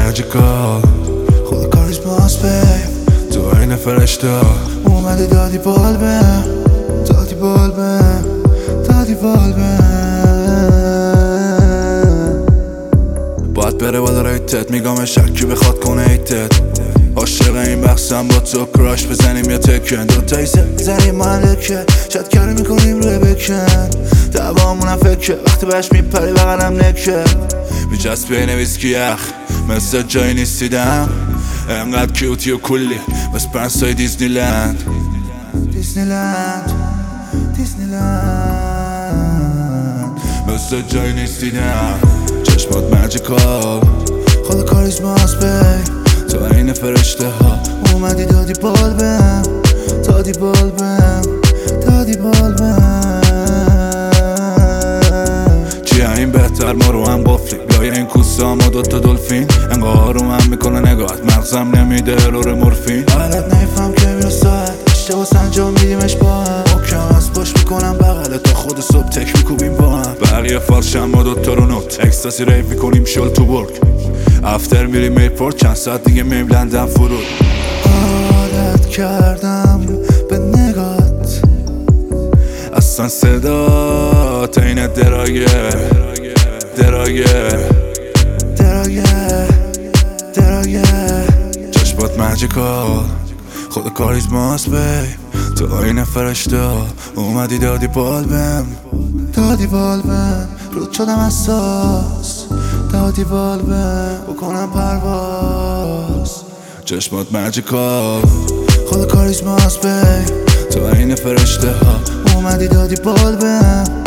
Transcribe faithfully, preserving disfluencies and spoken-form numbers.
ماجیکال خود کاریزماست بیب تو این فرشته اومدی دادی بال بهم دادی بال بهم دادی بال بهم باید بره بالا ریتت میگم شکی بخواد کنه ایتت عاشق این بخشم با تو کراش بزنیم یا تکن دوتایی زنیم مالکه شاید کاری میکنیم روی بکن دوامونم فکر وقتی بهش میپری بغلم نکه میجسب بین ویسکی یخ مثل جایی نیستیدم انقدر کیوتی و کلی بس پرنسای دیزنی لند دیزنی لند دیزنی لند مثل جایی نیستیدم چشمات ماجیکال خود کاریزماست بیب تو این فرشته ها اومدی دادی بال بهم دادی بال بهم دادی بال بهم چیه این بهتر ما رو هم بافلیم لای این کوسه ما دوتا دلفین انقدر رو هم میکنه نگاهت مغزم نمیده الور مورفین حالت نیفهم که میره ساعت اشتباه انجام میدیمش با هم اوکم از باش میکنم بغله تا خود صبح تک میکوبیم با هم بقیه فالشم ما دوتا رو نوت اکستاسی ریف میکنیم شل تو برگ افتر میریم ایپورت چند ساعت دیگه میم لندن فرود عادت کردم به نگات اصلا صدات این دراگه دراگه دراگه دراگه چشمات ماجیکال خود کاریزماست بیب تو این فرشته اومدی دادی بال بهم دادی بال بهم رود شدم اساس دادی بال بهم بکنم پرواز چشمات ماجیکال خود کاریزماست بیب تو این فرشته ها اومدی دادی بال بهم